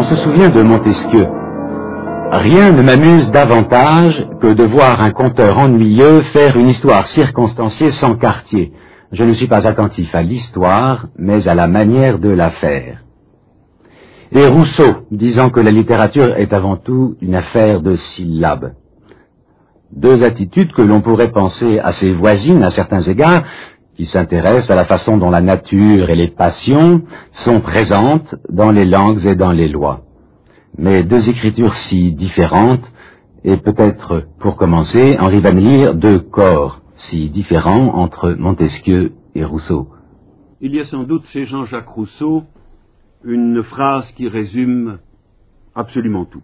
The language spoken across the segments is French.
se souvient de Montesquieu. Rien ne m'amuse davantage que de voir un conteur ennuyeux faire une histoire circonstanciée sans quartier. Je ne suis pas attentif à l'histoire, mais à la manière de la faire. Et Rousseau, disant que la littérature est avant tout une affaire de syllabes. Deux attitudes que l'on pourrait penser assez voisines à certains égards, qui s'intéressent à la façon dont la nature et les passions sont présentes dans les langues et dans les lois. Mais deux écritures si différentes, et peut-être, pour commencer, Henri va lire deux corps si différents entre Montesquieu et Rousseau. Il y a sans doute chez Jean-Jacques Rousseau une phrase qui résume absolument tout.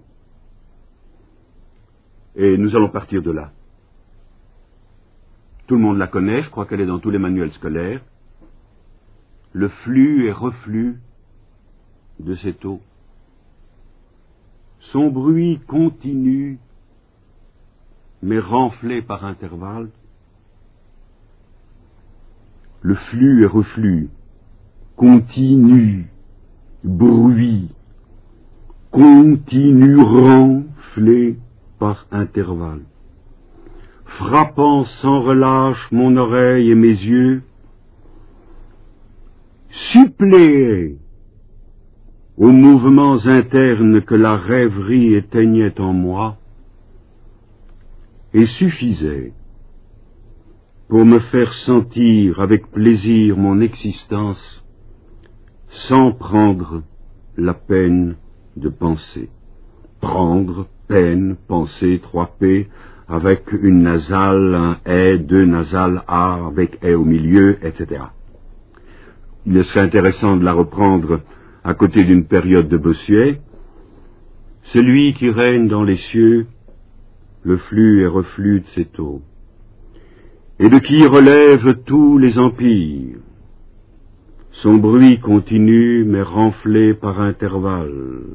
Et nous allons partir de là. Tout le monde la connaît, je crois qu'elle est dans tous les manuels scolaires. Le flux et reflux de cette eau. Son bruit continu, mais renflé par intervalles. Le flux et reflux, continu, bruit, continu, renflé par intervalles. Frappant sans relâche mon oreille et mes yeux, suppléait aux mouvements internes que la rêverie éteignait en moi, et suffisait pour me faire sentir avec plaisir mon existence sans prendre la peine de penser. Prendre, peine, penser, 3P, avec une nasale, un est, deux nasales, A, avec est au milieu, etc. Il serait intéressant de la reprendre à côté d'une période de Bossuet. Celui qui règne dans les cieux, le flux et reflux de cette eau, et de qui relève tous les empires, son bruit continu mais renflé par intervalles,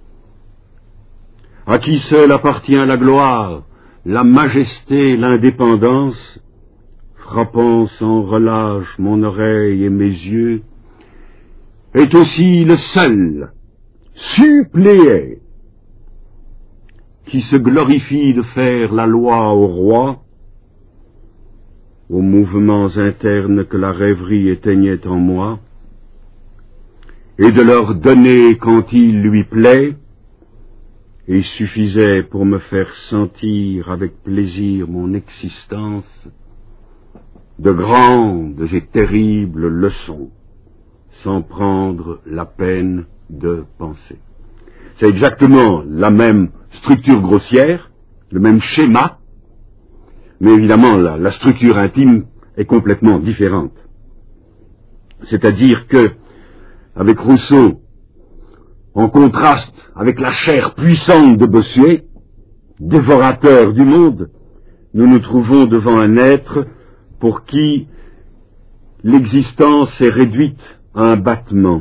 à qui seul appartient la gloire, la majesté, l'indépendance, frappant sans relâche mon oreille et mes yeux, est aussi le seul suppléé qui se glorifie de faire la loi au roi, aux mouvements internes que la rêverie éteignait en moi, et de leur donner quand il lui plaît, et suffisait pour me faire sentir avec plaisir mon existence, de grandes et terribles leçons, sans prendre la peine de penser. C'est exactement la même structure grossière, le même schéma, mais évidemment la structure intime est complètement différente. C'est-à-dire que, avec Rousseau, en contraste avec la chair puissante de Bossuet, dévorateur du monde, nous nous trouvons devant un être pour qui l'existence est réduite à un battement.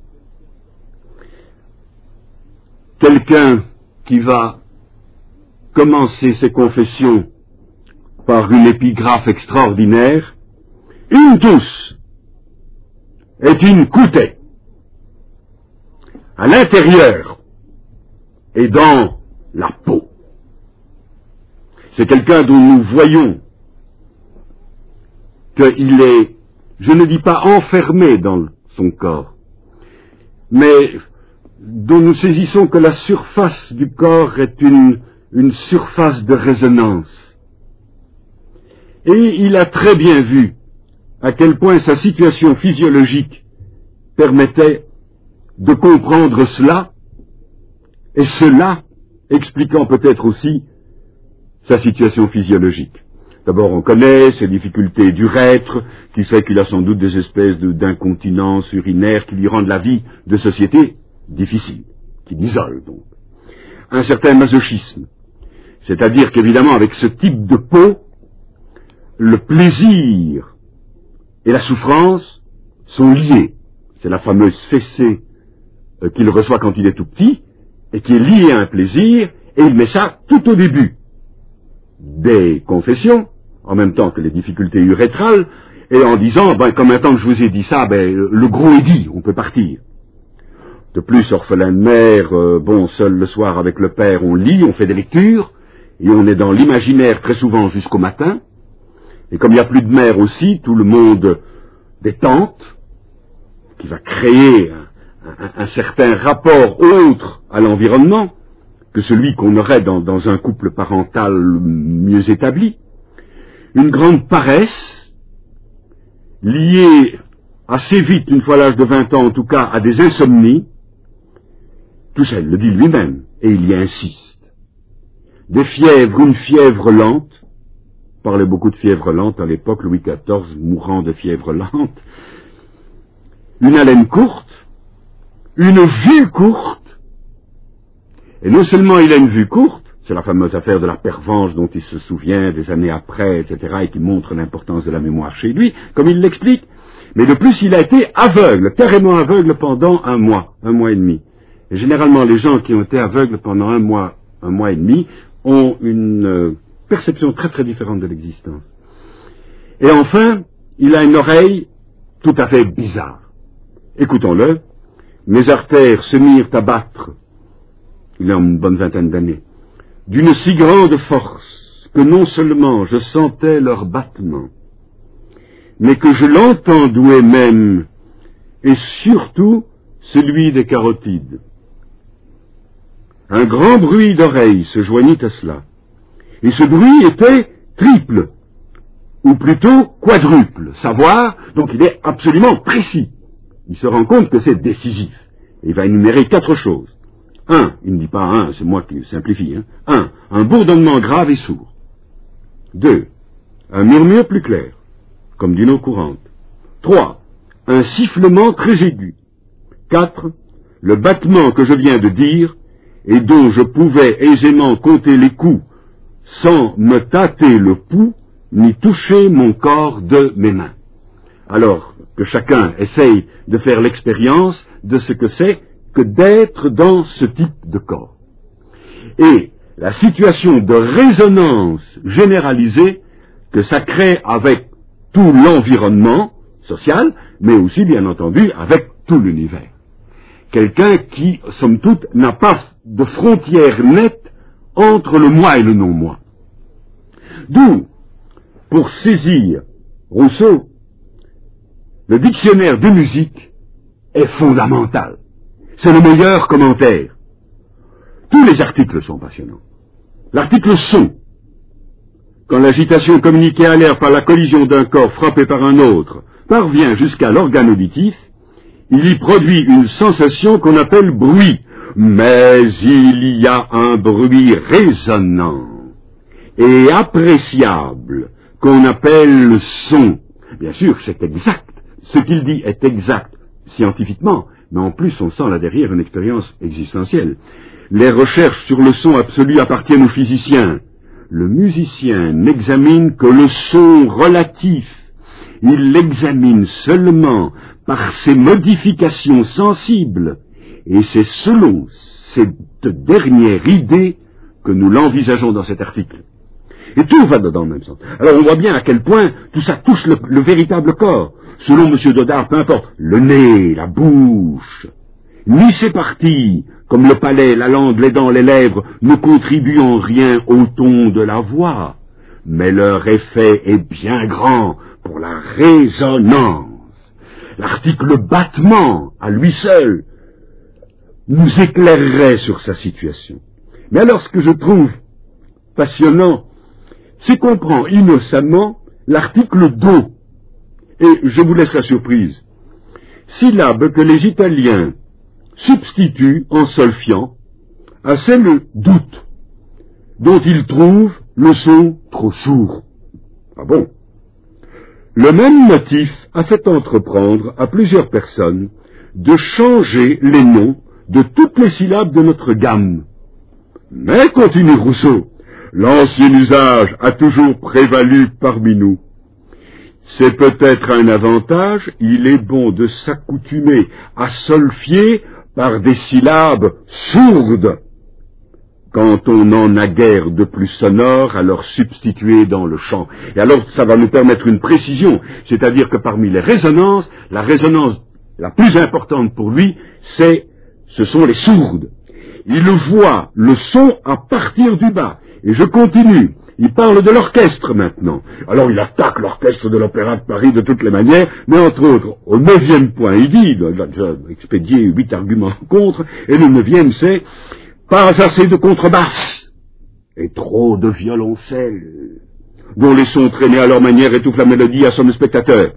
Quelqu'un qui va commencer ses confessions par une épigraphe extraordinaire, une douce est une coutée. À l'intérieur et dans la peau. C'est quelqu'un dont nous voyons qu'il est, je ne dis pas enfermé dans son corps, mais dont nous saisissons que la surface du corps est une surface de résonance. Et il a très bien vu à quel point sa situation physiologique permettait de comprendre cela, et cela expliquant peut-être aussi sa situation physiologique. D'abord, on connaît ses difficultés d'urètre, qui fait qu'il a sans doute des espèces d'incontinence urinaire qui lui rendent la vie de société difficile, qui l'isole donc. Un certain masochisme, c'est-à-dire qu'évidemment avec ce type de peau, le plaisir et la souffrance sont liés. C'est la fameuse fessée qu'il reçoit quand il est tout petit, et qui est lié à un plaisir, et il met ça tout au début des confessions, en même temps que les difficultés urétrales, et en disant, comme maintenant que je vous ai dit ça, le gros est dit, on peut partir. De plus, orphelin de mère, seul le soir avec le père, on lit, on fait des lectures, et on est dans l'imaginaire très souvent jusqu'au matin. Et comme il n'y a plus de mère aussi, tout le monde détente, qui va créer un certain rapport autre à l'environnement que celui qu'on aurait dans un couple parental mieux établi. Une grande paresse, liée assez vite, une fois l'âge de 20 ans en tout cas, à des insomnies. Tout ça, il le dit lui-même, et il y insiste. Des fièvres, une fièvre lente. On parlait beaucoup de fièvre lente à l'époque, Louis XIV mourant de fièvre lente. Une haleine courte, une vue courte. Et non seulement il a une vue courte, c'est la fameuse affaire de la pervenche dont il se souvient des années après, etc., et qui montre l'importance de la mémoire chez lui, comme il l'explique, mais de plus il a été aveugle, carrément aveugle pendant un mois et demi. Et généralement les gens qui ont été aveugles pendant un mois et demi, ont une perception très très différente de l'existence. Et enfin, il a une oreille tout à fait bizarre. Écoutons-le. Mes artères se mirent à battre, il a une bonne vingtaine d'années, d'une si grande force que non seulement je sentais leur battement, mais que je l'entendouais même, et surtout celui des carotides. Un grand bruit d'oreille se joignit à cela, et ce bruit était triple, ou plutôt quadruple, savoir, donc il est absolument précis. Il se rend compte que c'est décisif. Et il va énumérer 4 choses. 1, il ne dit pas 1, c'est moi qui simplifie. 1, un bourdonnement grave et sourd. 2, un murmure plus clair, comme d'une eau courante. 3, un sifflement très aigu. 4, le battement que je viens de dire, et dont je pouvais aisément compter les coups, sans me tâter le pouls, ni toucher mon corps de mes mains. Alors que chacun essaye de faire l'expérience de ce que c'est que d'être dans ce type de corps. Et la situation de résonance généralisée que ça crée avec tout l'environnement social, mais aussi, bien entendu, avec tout l'univers. Quelqu'un qui, somme toute, n'a pas de frontière nette entre le moi et le non-moi. D'où, pour saisir Rousseau, le dictionnaire de musique est fondamental. C'est le meilleur commentaire. Tous les articles sont passionnants. L'article son, quand l'agitation communiquée à l'air par la collision d'un corps frappé par un autre parvient jusqu'à l'organe auditif, il y produit une sensation qu'on appelle bruit. Mais il y a un bruit résonnant et appréciable qu'on appelle son. Bien sûr, c'est exact. Ce qu'il dit est exact scientifiquement, mais en plus on sent là derrière une expérience existentielle. Les recherches sur le son absolu appartiennent aux physiciens. Le musicien n'examine que le son relatif. Il l'examine seulement par ses modifications sensibles. Et c'est selon cette dernière idée que nous l'envisageons dans cet article. Et tout va dans le même sens. Alors on voit bien à quel point tout ça touche le véritable corps. Selon M. Dodard, peu importe, le nez, la bouche, ni ces parties, comme le palais, la langue, les dents, les lèvres, ne contribuent en rien au ton de la voix, mais leur effet est bien grand pour la résonance. L'article battement, à lui seul, nous éclairerait sur sa situation. Mais alors ce que je trouve passionnant, c'est qu'on prend innocemment l'article do. Et je vous laisse la surprise. Syllabe que les Italiens substituent en solfiant à celle doute, dont ils trouvent le son trop sourd. Ah bon? Le même motif a fait entreprendre à plusieurs personnes de changer les noms de toutes les syllabes de notre gamme. Mais, continue Rousseau, l'ancien usage a toujours prévalu parmi nous. C'est peut-être un avantage, il est bon de s'accoutumer à solfier par des syllabes sourdes, quand on n'en a guère de plus sonore à leur substituer dans le chant. Et alors ça va nous permettre une précision, c'est-à-dire que parmi les résonances, la résonance la plus importante pour lui, c'est ce sont les sourdes. Ils voient le son à partir du bas. Et je continue. Il parle de l'orchestre maintenant. Alors il attaque l'orchestre de l'Opéra de Paris de toutes les manières, mais entre autres, au 9e point, il dit, il a déjà expédié 8 arguments contre, et le 9e c'est pas assez de contrebasse et trop de violoncelle, dont les sons traînés à leur manière étouffent la mélodie, assomment le spectateur.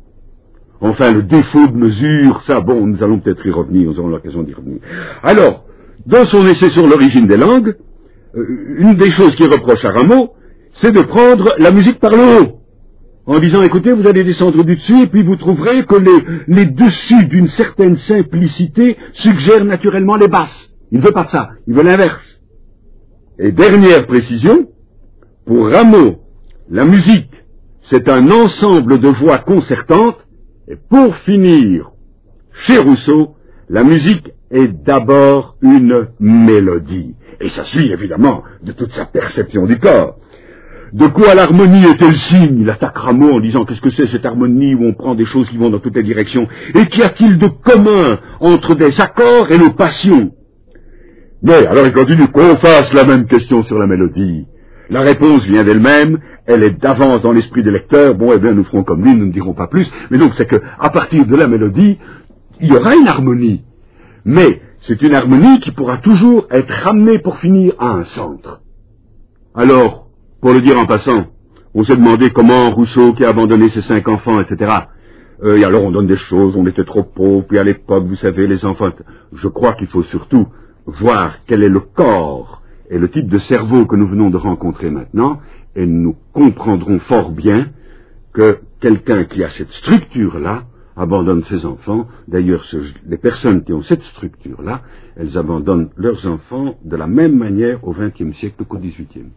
Enfin, le défaut de mesure, ça, bon, nous allons peut-être y revenir, nous aurons l'occasion d'y revenir. Alors, dans son essai sur l'origine des langues, une des choses qu'il reproche à Rameau, c'est de prendre la musique par le haut, en disant, écoutez, vous allez descendre du dessus, et puis vous trouverez que les dessus d'une certaine simplicité suggèrent naturellement les basses. Il ne veut pas ça, il veut l'inverse. Et dernière précision, pour Rameau, la musique, c'est un ensemble de voix concertantes, et pour finir, chez Rousseau, la musique est d'abord une mélodie. Et ça suit évidemment de toute sa perception du corps. De quoi l'harmonie était le signe? Il attaque Rameau en disant qu'est-ce que c'est cette harmonie où on prend des choses qui vont dans toutes les directions? Et qu'y a-t-il de commun entre des accords et nos passions? Mais alors il continue qu'on fasse la même question sur la mélodie. La réponse vient d'elle-même, elle est d'avance dans l'esprit des lecteurs. Bon, eh bien nous ferons comme lui, nous ne dirons pas plus. Mais donc c'est que à partir de la mélodie, il y aura une harmonie. Mais c'est une harmonie qui pourra toujours être ramenée pour finir à un centre. Alors, pour le dire en passant, on s'est demandé comment Rousseau, qui a abandonné ses 5 enfants, etc., et alors on donne des choses, on était trop pauvres, puis à l'époque, vous savez, les enfants... Je crois qu'il faut surtout voir quel est le corps et le type de cerveau que nous venons de rencontrer maintenant, et nous comprendrons fort bien que quelqu'un qui a cette structure-là abandonne ses enfants. D'ailleurs, les personnes qui ont cette structure-là, elles abandonnent leurs enfants de la même manière au XXe siècle qu'au XVIIIe.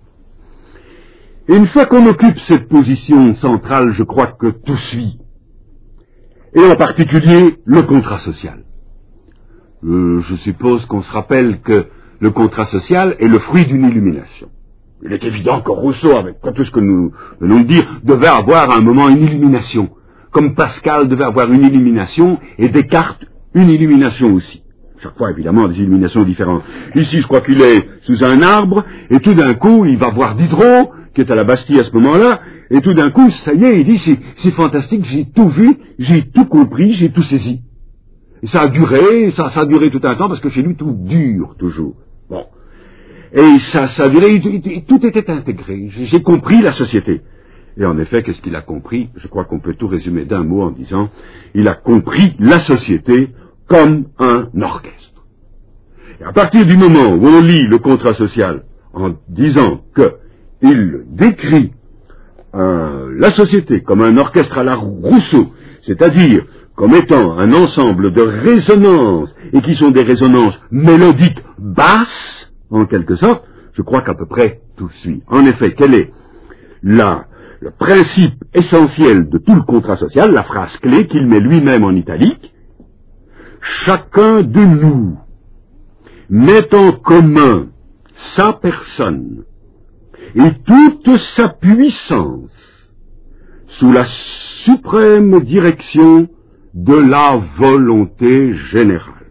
Et une fois qu'on occupe cette position centrale, je crois que tout suit. Et en particulier, le contrat social. Je suppose qu'on se rappelle que le contrat social est le fruit d'une illumination. Il est évident que Rousseau, avec tout ce que nous venons de dire, devait avoir à un moment une illumination. Comme Pascal devait avoir une illumination, et Descartes une illumination aussi. Chaque fois, évidemment, des illuminations différentes. Ici, je crois qu'il est sous un arbre, et tout d'un coup, il va voir Diderot, qui est à la Bastille à ce moment-là, et tout d'un coup, ça y est, il dit, c'est fantastique, j'ai tout vu, j'ai tout compris, j'ai tout saisi. Et ça a duré tout un temps, parce que chez lui, tout dure toujours. Bon. Et ça a duré, tout était intégré. J'ai compris la société. Et en effet, qu'est-ce qu'il a compris? Je crois qu'on peut tout résumer d'un mot en disant, il a compris la société comme un orchestre. Et à partir du moment où on lit le contrat social en disant qu'il décrit la société comme un orchestre à la Rousseau, c'est-à-dire comme étant un ensemble de résonances, et qui sont des résonances mélodiques basses, en quelque sorte, je crois qu'à peu près tout suit. En effet, quel est le principe essentiel de tout le contrat social, la phrase clé qu'il met lui-même en italique? Chacun de nous met en commun sa personne et toute sa puissance sous la suprême direction de la volonté générale.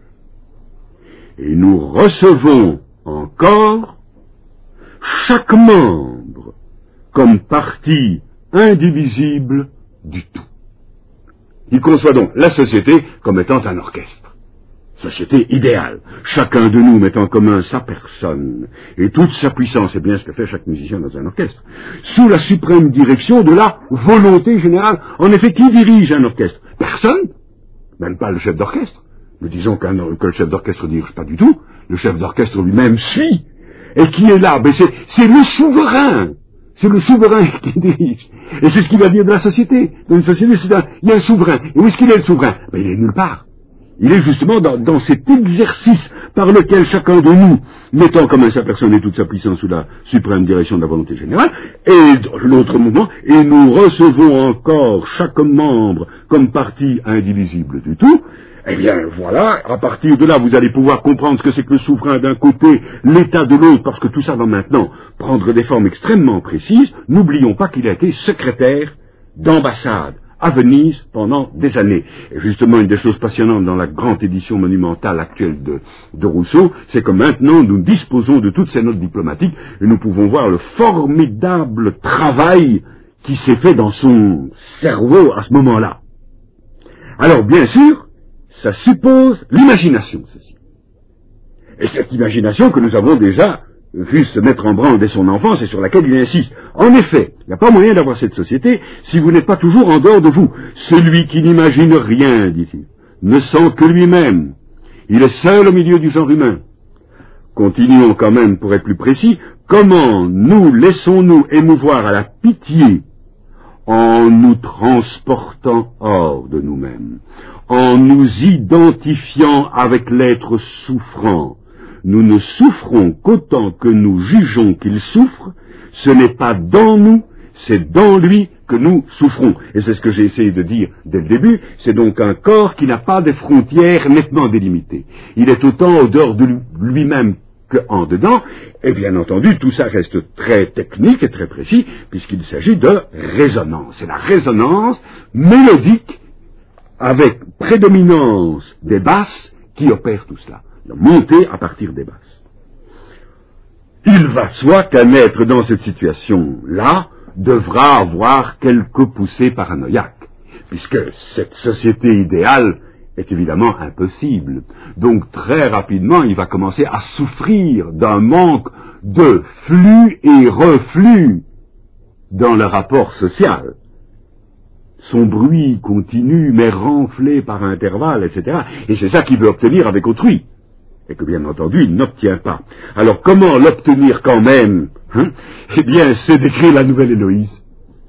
Et nous recevons encore chaque membre comme partie indivisible du tout. Il conçoit donc la société comme étant un orchestre. Société idéale. Chacun de nous met en commun sa personne et toute sa puissance, c'est bien ce que fait chaque musicien dans un orchestre, sous la suprême direction de la volonté générale. En effet, qui dirige un orchestre? Personne, même pas le chef d'orchestre. Nous disons que le chef d'orchestre ne dirige pas du tout. Le chef d'orchestre lui-même suit. Et qui est là? C'est le souverain. C'est le souverain qui dirige. Et c'est ce qu'il va dire de la société. Dans une société, il y a un souverain. Et où est-ce qu'il est le souverain? Il est nulle part. Il est justement dans cet exercice par lequel chacun de nous, mettant comme sa personne et toute sa puissance sous la suprême direction de la volonté générale, et l'autre mouvement, et nous recevons encore chaque membre comme partie indivisible du tout. Eh bien, voilà, à partir de là, vous allez pouvoir comprendre ce que c'est que le souverain d'un côté, l'État de l'autre, parce que tout ça va maintenant prendre des formes extrêmement précises. N'oublions pas qu'il a été secrétaire d'ambassade à Venise pendant des années. Et justement, une des choses passionnantes dans la grande édition monumentale actuelle de Rousseau, c'est que maintenant nous disposons de toutes ces notes diplomatiques et nous pouvons voir le formidable travail qui s'est fait dans son cerveau à ce moment-là. Alors, bien sûr, ça suppose l'imagination, ceci. Et cette imagination que nous avons déjà vu se mettre en branle dès son enfance et sur laquelle il insiste. En effet, il n'y a pas moyen d'avoir cette société si vous n'êtes pas toujours en dehors de vous. Celui qui n'imagine rien, dit-il, ne sent que lui-même. Il est seul au milieu du genre humain. Continuons quand même pour être plus précis. Comment nous laissons-nous émouvoir à la pitié en nous transportant hors de nous-mêmes, en nous identifiant avec l'être souffrant? Nous ne souffrons qu'autant que nous jugeons qu'il souffre. Ce n'est pas dans nous, c'est dans lui que nous souffrons. Et c'est ce que j'ai essayé de dire dès le début. C'est donc un corps qui n'a pas des frontières nettement délimitées. Il est autant au dehors de lui-même qu'en dedans. Et bien entendu, tout ça reste très technique et très précis, puisqu'il s'agit de résonance. C'est la résonance mélodique avec prédominance des basses qui opère tout cela. Monter à partir des basses. Il va de soi qu'un être dans cette situation-là devra avoir quelques poussées paranoïaques, puisque cette société idéale est évidemment impossible. Donc très rapidement, il va commencer à souffrir d'un manque de flux et reflux dans le rapport social. Son bruit continue, mais renflé par intervalles, etc. Et c'est ça qu'il veut obtenir avec autrui. Et que bien entendu, il n'obtient pas. Alors comment l'obtenir quand même, Eh bien, c'est d'écrire la nouvelle Héloïse.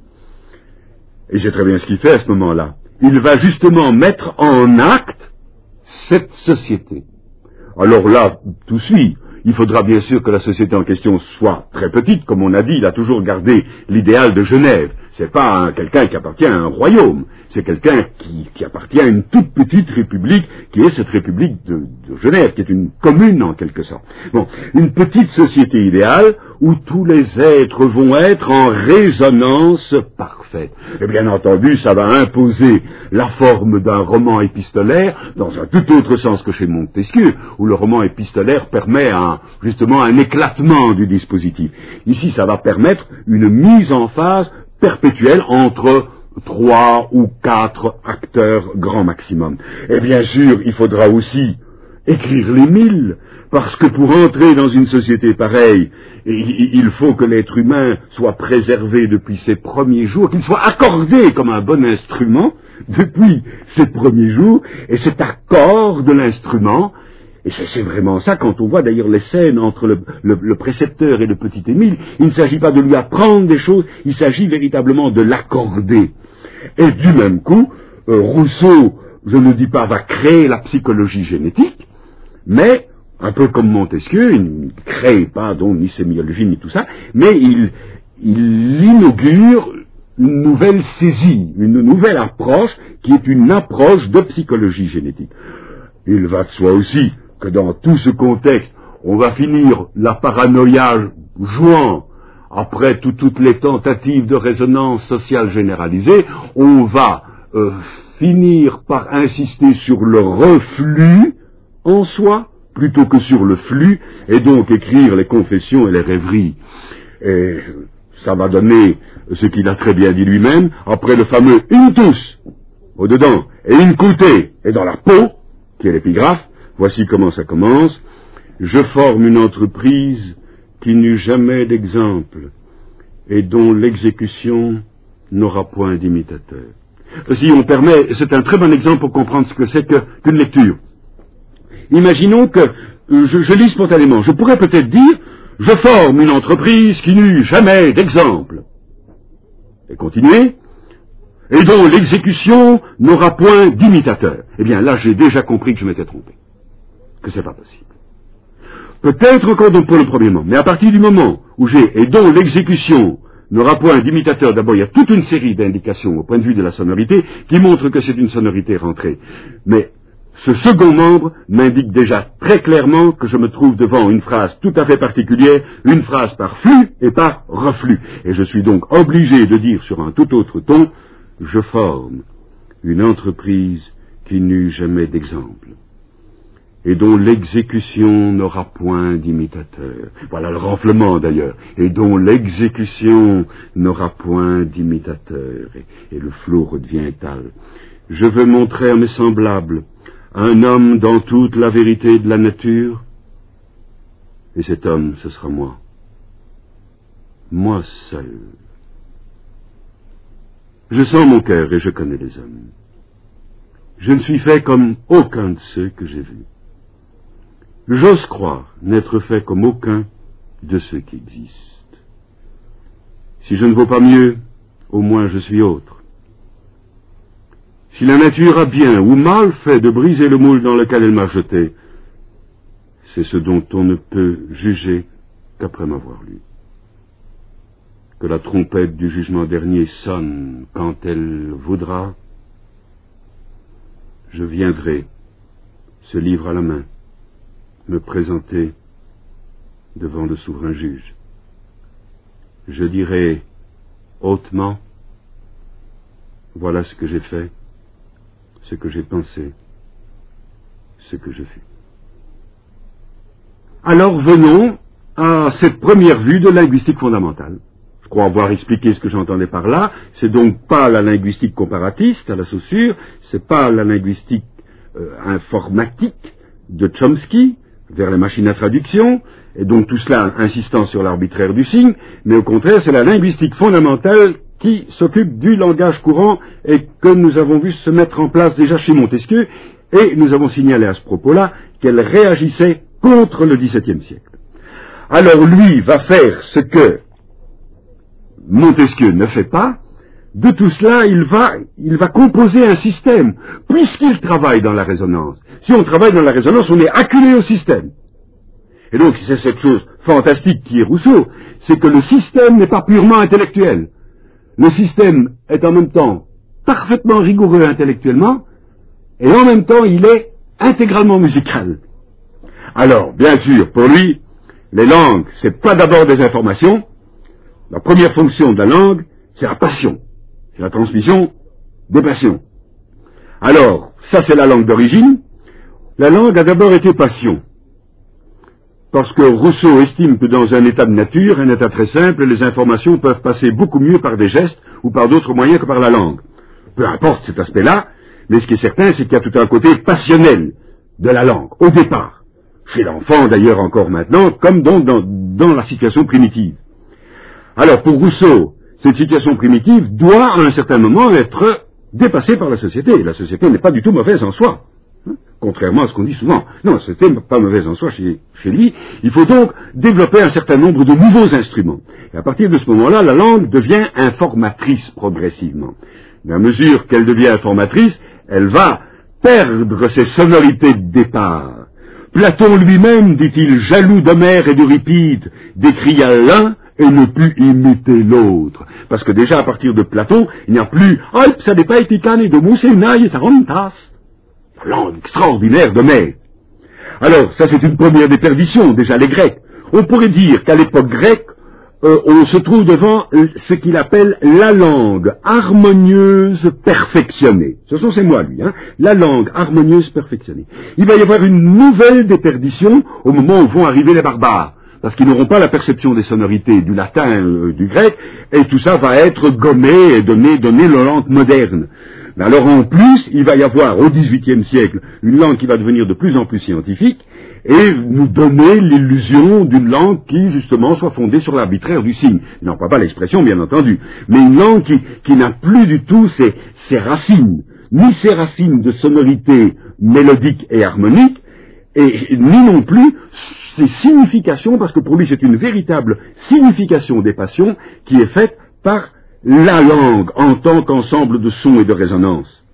Et c'est très bien ce qu'il fait à ce moment-là. Il va justement mettre en acte cette société. Alors là, tout suit. Il faudra bien sûr que la société en question soit très petite. Comme on a dit, il a toujours gardé l'idéal de Genève. C'est pas quelqu'un qui appartient à un royaume. C'est quelqu'un qui appartient à une toute petite république, qui est cette république de Genève, qui est une commune en quelque sorte. Bon, une petite société idéale où tous les êtres vont être en résonance parfaite. Et bien entendu, ça va imposer la forme d'un roman épistolaire dans un tout autre sens que chez Montesquieu, où le roman épistolaire permet justement un éclatement du dispositif. Ici, ça va permettre une mise en phase perpétuelle entre 3 ou 4 acteurs grand maximum. Et bien sûr, il faudra aussi écrire les 1000, parce que pour entrer dans une société pareille, il faut que l'être humain soit préservé depuis ses premiers jours, qu'il soit accordé comme un bon instrument depuis ses premiers jours, et cet accord de l'instrument, et c'est vraiment ça, quand on voit d'ailleurs les scènes entre le précepteur et le petit Émile, il ne s'agit pas de lui apprendre des choses, il s'agit véritablement de l'accorder. Et du même coup, Rousseau, je ne dis pas, va créer la psychologie génétique, mais, un peu comme Montesquieu, il ne crée pas donc ni sémiologie ni tout ça, mais il inaugure une nouvelle saisie, une nouvelle approche, qui est une approche de psychologie génétique. Il va de soi aussi que dans tout ce contexte, on va finir la paranoïa jouant après toutes les tentatives de résonance sociale généralisée, on va finir par insister sur le reflux en soi, plutôt que sur le flux, et donc écrire les confessions et les rêveries. Et ça va donner ce qu'il a très bien dit lui-même, après le fameux « intus » au-dedans, et « incute » et dans la peau, qui est l'épigraphe. Voici comment ça commence. Je forme une entreprise qui n'eut jamais d'exemple et dont l'exécution n'aura point d'imitateur. Si on permet, c'est un très bon exemple pour comprendre ce que c'est qu'une lecture. Imaginons que je lis spontanément. Je pourrais peut-être dire, je forme une entreprise qui n'eut jamais d'exemple. Et continuer. Et dont l'exécution n'aura point d'imitateur. Eh bien, là, j'ai déjà compris que je m'étais trompé. Que c'est pas possible. Peut-être encore donc pour le premier moment. Mais à partir du moment où j'ai, et dont l'exécution n'aura point d'imitateur, d'abord, il y a toute une série d'indications au point de vue de la sonorité qui montrent que c'est une sonorité rentrée. Mais ce second membre m'indique déjà très clairement que je me trouve devant une phrase tout à fait particulière, une phrase par flux et par reflux. Et je suis donc obligé de dire sur un tout autre ton, je forme une entreprise qui n'eut jamais d'exemple, et dont l'exécution n'aura point d'imitateur. Voilà le renflement d'ailleurs, et dont l'exécution n'aura point d'imitateur. Et le flot redevient étal. Je veux montrer à mes semblables un homme dans toute la vérité de la nature, et cet homme, ce sera moi. Moi seul. Je sens mon cœur et je connais les hommes. Je ne suis fait comme aucun de ceux que j'ai vus. J'ose croire n'être fait comme aucun de ceux qui existent. Si je ne vaux pas mieux, au moins je suis autre. Si la nature a bien ou mal fait de briser le moule dans lequel elle m'a jeté, c'est ce dont on ne peut juger qu'après m'avoir lu. Que la trompette du jugement dernier sonne quand elle voudra, je viendrai, ce livre à la main, me présenter devant le souverain juge. Je dirai hautement, voilà ce que j'ai fait, ce que j'ai pensé, ce que je fus. Alors venons à cette première vue de linguistique fondamentale. Je crois avoir expliqué ce que j'entendais par là. C'est donc pas la linguistique comparatiste à la Saussure, c'est pas la linguistique informatique de Chomsky vers les machines à traduction, et donc tout cela insistant sur l'arbitraire du signe, mais au contraire c'est la linguistique fondamentale qui s'occupe du langage courant et que nous avons vu se mettre en place déjà chez Montesquieu, et nous avons signalé à ce propos-là qu'elle réagissait contre le XVIIe siècle. Alors lui va faire ce que Montesquieu ne fait pas. De tout cela, il va composer un système, puisqu'il travaille dans la résonance. Si on travaille dans la résonance, on est acculé au système. Et donc, c'est cette chose fantastique qui est Rousseau, c'est que le système n'est pas purement intellectuel. Le système est en même temps parfaitement rigoureux intellectuellement, et en même temps, il est intégralement musical. Alors, bien sûr, pour lui, les langues, c'est pas d'abord des informations. La première fonction de la langue, c'est la passion. C'est la transmission des passions. Alors, ça c'est la langue d'origine. La langue a d'abord été passion. Parce que Rousseau estime que dans un état de nature, un état très simple, les informations peuvent passer beaucoup mieux par des gestes ou par d'autres moyens que par la langue. Peu importe cet aspect-là, mais ce qui est certain, c'est qu'il y a tout un côté passionnel de la langue, au départ. Chez l'enfant d'ailleurs encore maintenant, comme dans la situation primitive. Alors pour Rousseau, cette situation primitive doit à un certain moment être dépassée par la société. La société n'est pas du tout mauvaise en soi, contrairement à ce qu'on dit souvent. Non, la société n'est pas mauvaise en soi chez lui. Il faut donc développer un certain nombre de nouveaux instruments. Et à partir de ce moment-là, la langue devient informatrice progressivement. À mesure qu'elle devient informatrice, elle va perdre ses sonorités de départ. Platon lui-même, dit-il, jaloux d'Homère et d'Euripide, décria l'un et ne put imiter l'autre. Parce que déjà, à partir de Platon, il n'y a plus « Alp, ça n'est pas éticane de moussenaille et tarantas ». La langue extraordinaire d'Homère. Alors, ça c'est une première déperdition, déjà les Grecs. On pourrait dire qu'à l'époque grecque, on se trouve devant ce qu'il appelle la langue harmonieuse perfectionnée. Ce sont ces mots, lui, la langue harmonieuse perfectionnée. Il va y avoir une nouvelle déperdition au moment où vont arriver les barbares. Parce qu'ils n'auront pas la perception des sonorités du latin, du grec, et tout ça va être gommé et donner le langue moderne. Mais alors en plus, il va y avoir au XVIIIe siècle une langue qui va devenir de plus en plus scientifique et nous donner l'illusion d'une langue qui justement soit fondée sur l'arbitraire du signe. Il n'emploie pas l'expression bien entendu, mais une langue qui n'a plus du tout ses racines, ni ses racines de sonorité mélodique et harmonique, et ni non plus ses significations, parce que pour lui c'est une véritable signification des passions qui est faite par la langue en tant qu'ensemble de sons et de résonances.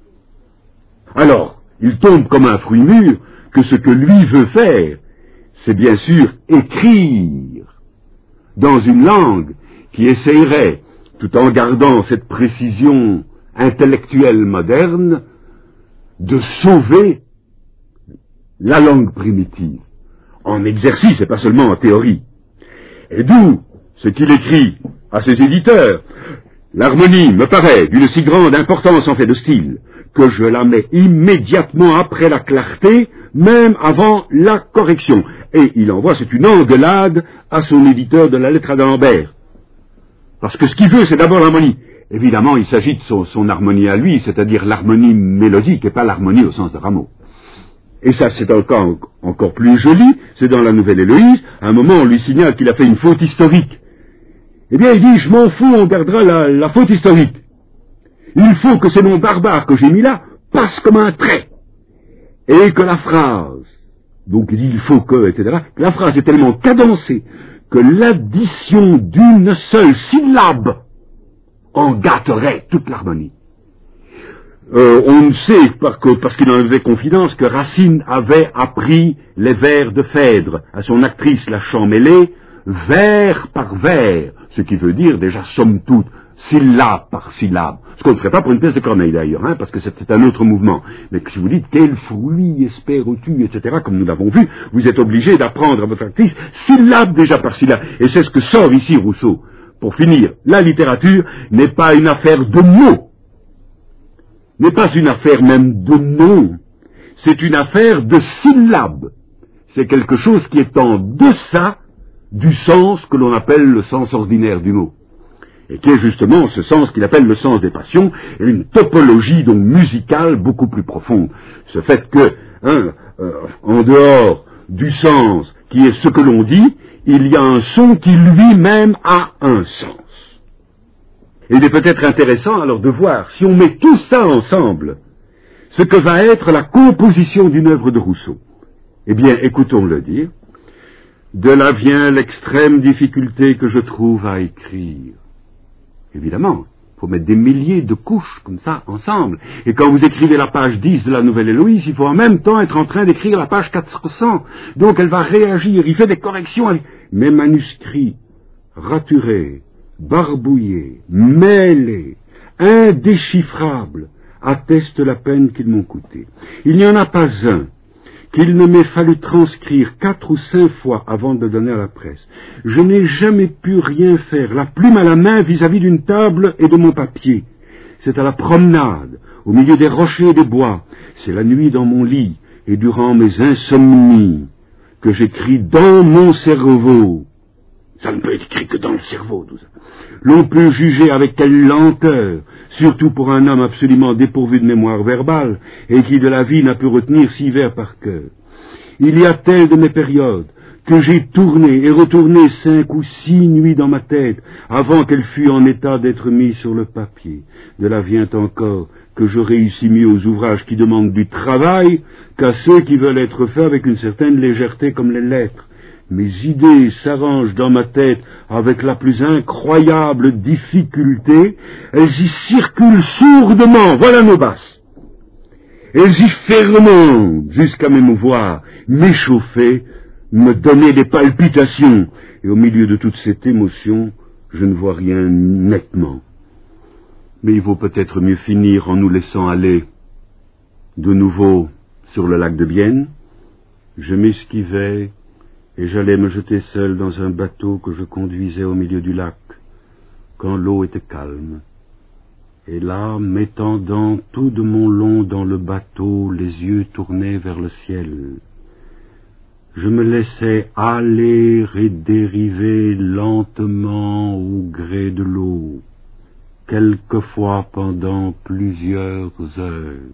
Alors, il tombe comme un fruit mûr que ce que lui veut faire, c'est bien sûr écrire dans une langue qui essayerait, tout en gardant cette précision intellectuelle moderne, de sauver la langue primitive, en exercice et pas seulement en théorie. Et d'où ce qu'il écrit à ses éditeurs. L'harmonie me paraît d'une si grande importance en fait de style que je la mets immédiatement après la clarté, même avant la correction. Et il envoie, c'est une engueulade à son éditeur de la lettre à d'Alembert. Parce que ce qu'il veut, c'est d'abord l'harmonie. Évidemment, il s'agit de son harmonie à lui, c'est-à-dire l'harmonie mélodique et pas l'harmonie au sens de Rameau. Et ça, c'est encore plus joli, c'est dans la Nouvelle Héloïse, à un moment, on lui signale qu'il a fait une faute historique. Eh bien, il dit, je m'en fous, on gardera la faute historique. Il faut que ces noms barbares que j'ai mis là passent comme un trait. Et que la phrase, donc il dit il faut que, etc., que la phrase est tellement cadencée que l'addition d'une seule syllabe en gâterait toute l'harmonie. On ne sait, parce qu'il en avait confidence, que Racine avait appris les vers de Phèdre à son actrice la Champmeslé, vers par vers, ce qui veut dire déjà somme toute, syllabe par syllabe. Ce qu'on ne ferait pas pour une pièce de Corneille d'ailleurs, parce que c'est un autre mouvement. Mais que si vous dites quel fruit espères-tu, etc., comme nous l'avons vu, vous êtes obligé d'apprendre à votre actrice syllabe déjà par syllabe. Et c'est ce que sort ici Rousseau. Pour finir, la littérature n'est pas une affaire de mots, n'est pas une affaire même de noms, c'est une affaire de syllabes. C'est quelque chose qui est en deçà du sens que l'on appelle le sens ordinaire du mot, et qui est justement ce sens qu'il appelle le sens des passions, et une topologie donc musicale beaucoup plus profonde. Ce fait que, en dehors du sens qui est ce que l'on dit, il y a un son qui lui-même a un sens. Et il est peut-être intéressant alors de voir, si on met tout ça ensemble, ce que va être la composition d'une œuvre de Rousseau. Eh bien, écoutons-le dire. De là vient l'extrême difficulté que je trouve à écrire. Évidemment, il faut mettre des milliers de couches comme ça ensemble. Et quand vous écrivez la page 10 de la Nouvelle Héloïse, il faut en même temps être en train d'écrire la page 400. Donc elle va réagir, il fait des corrections. Mes manuscrits raturés, barbouillés, mêlés, indéchiffrables, attestent la peine qu'ils m'ont coûté. Il n'y en a pas un qu'il ne m'ait fallu transcrire 4 ou 5 fois avant de le donner à la presse. Je n'ai jamais pu rien faire, la plume à la main vis-à-vis d'une table et de mon papier. C'est à la promenade, au milieu des rochers et des bois, c'est la nuit dans mon lit et durant mes insomnies que j'écris dans mon cerveau. Ça ne peut être écrit que dans le cerveau, tout ça. L'on peut juger avec quelle lenteur, surtout pour un homme absolument dépourvu de mémoire verbale, et qui de la vie n'a pu retenir 6 vers par cœur. Il y a telle de mes périodes que j'ai tourné et retourné 5 ou 6 nuits dans ma tête, avant qu'elle fût en état d'être mise sur le papier. De là vient encore que je réussis mieux aux ouvrages qui demandent du travail qu'à ceux qui veulent être faits avec une certaine légèreté comme les lettres. Mes idées s'arrangent dans ma tête avec la plus incroyable difficulté, elles y circulent sourdement, voilà nos basses. Elles y fermentent jusqu'à m'émouvoir, m'échauffer, me donner des palpitations, et au milieu de toute cette émotion, je ne vois rien nettement. Mais il vaut peut-être mieux finir en nous laissant aller. De nouveau, sur le lac de Bienne, je m'esquivais, et j'allais me jeter seul dans un bateau que je conduisais au milieu du lac, quand l'eau était calme. Et là, m'étendant tout de mon long dans le bateau, les yeux tournés vers le ciel, je me laissais aller et dériver lentement au gré de l'eau, quelquefois pendant plusieurs heures,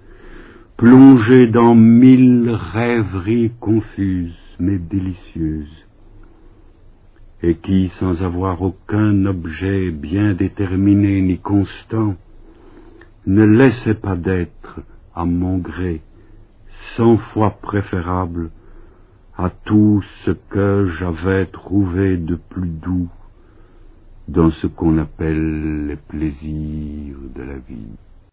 plongé dans 1000 rêveries confuses, mais délicieuses, et qui, sans avoir aucun objet bien déterminé ni constant, ne laissait pas d'être, à mon gré, 100 fois préférable à tout ce que j'avais trouvé de plus doux dans ce qu'on appelle les plaisirs de la vie.